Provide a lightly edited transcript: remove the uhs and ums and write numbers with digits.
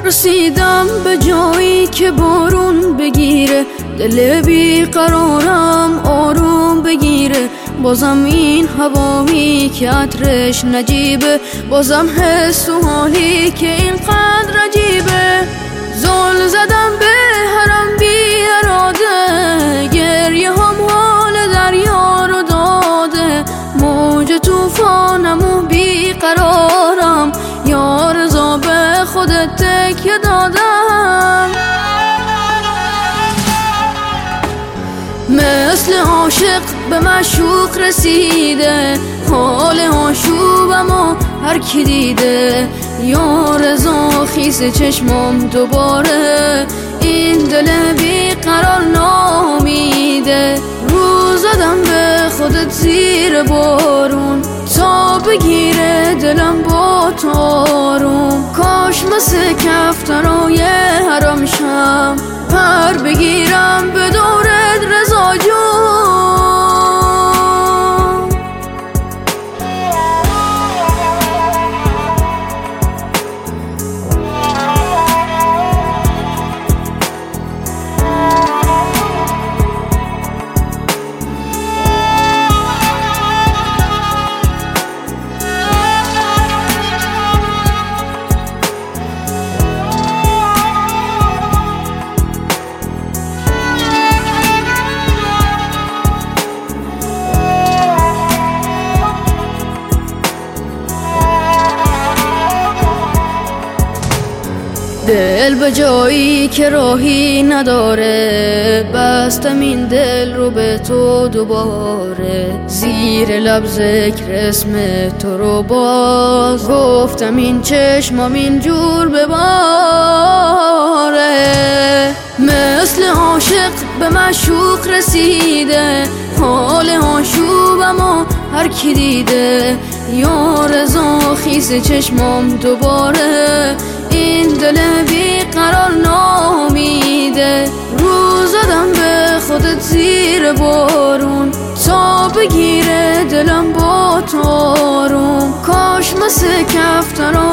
رسیدم به جایی که بارون بگیره، دل بی قرارم آروم بگیره. بازم این هوایی که عطرش نجیبه، بازم حس و حالی که اینقدر عجیبه. زل زدم به حرم بی اراده، گریه هم حال دریا رو داده. موج توفانم و بی قرارم، یا رضا به خودت تکیه دادم. مثل عاشق به معشوق رسیده، حال آشوبمو هر کی دیده. یا رضا خیس چشمم دوباره، این دل بی قرار نامیده. رو زدم به خودت زیر بارون، تا بگیره دلم با تارون. کاش مثل کفترای حرم شم، پر بگیرم به دورت رضا جون. دل به جایی که راهی نداره، بستم این دل رو به تو دوباره. زیر لب ذکر اسم تو رو باز گفتم، این چشمم اینجور بباره. مثل عاشق به معشوق رسیده، حال آشوبمو هر کی دیده. یا رضا خیس چشمم دوباره، این دل بی قرار نامیده. رو زدم به خودت زیر بارون، تا بگیره دلم با تارون. کاش مثل کفترا